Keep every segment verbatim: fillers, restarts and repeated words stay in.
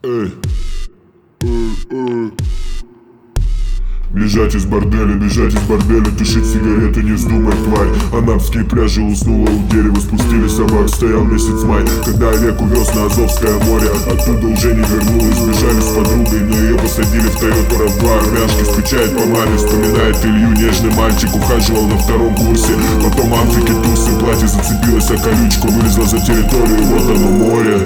Эй, эй, эй. Бежать из борделя, бежать из борделя, тушить сигарету, не вздумай, тварь. Анапские пляжи, уснула у дерева, спустили собак, стоял месяц май. Когда Олег увез на Азовское море, оттуда уже не вернулась. Бежали с подругой, но ее посадили в Тойоту рав два. Армяшки скучает по маме, вспоминает Илью, нежный мальчик, ухаживал на втором курсе. Потом Амфики тусы, платье зацепилось о колючку, вылезла за территорию, вот оно море.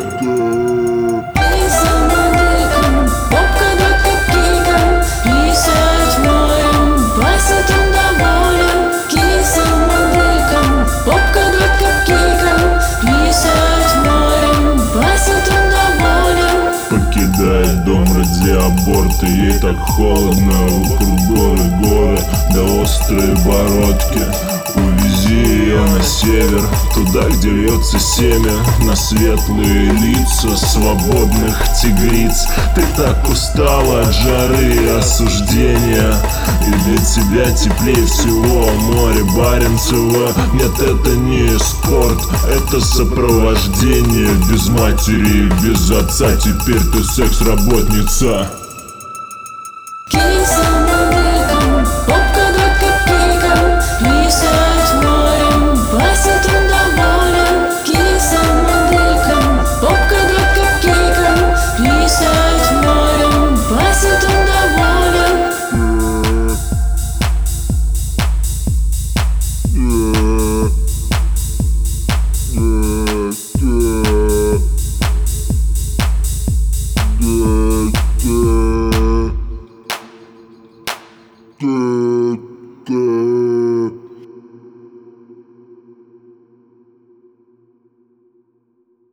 Покидает дом ради аборта, ей так холодно, вокруг горы, горы, да острые бородки. Увези ее на север, туда, где льется семя, на светлые лица свободных тигриц. Ты так устала от жары и осуждения, и для тебя теплее всего море Баренцево. Нет, это не спорт, это сопровождение. Без матери, без отца, теперь ты секс-работница.